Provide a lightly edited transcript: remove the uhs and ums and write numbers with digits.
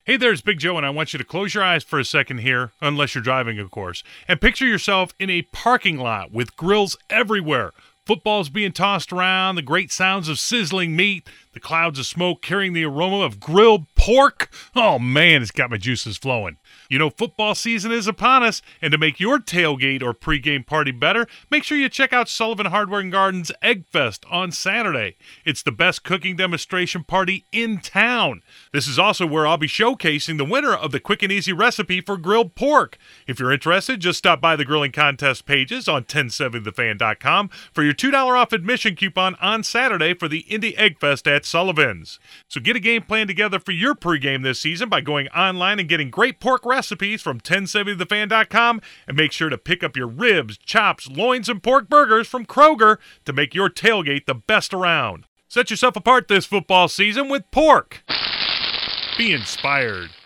Hey there, it's Big Joe, and I want you to close your eyes for a second here, unless you're driving, of course, and picture yourself in a parking lot with grills everywhere. Footballs being tossed around, the great sounds of sizzling meat, the clouds of smoke carrying the aroma of grilled pork. Oh, man, it's got my juices flowing. You know, football season is upon us, and to make your tailgate or pregame party better, make sure you check out Sullivan Hardware & Garden's Egg Fest on Saturday. It's the best cooking demonstration party in town. This is also where I'll be showcasing the winner of the quick and easy recipe for grilled pork. If you're interested, just stop by the grilling contest pages on 1070thefan.com for your $2 off admission coupon on Saturday for the Indy Egg Fest at Sullivan's. So get a game plan together for your pregame this season by going online and getting great pork recipes from 1070thefan.com, and make sure to pick up your ribs, chops, loins, and pork burgers from Kroger to make your tailgate the best around. Set yourself apart this football season with pork. Be inspired.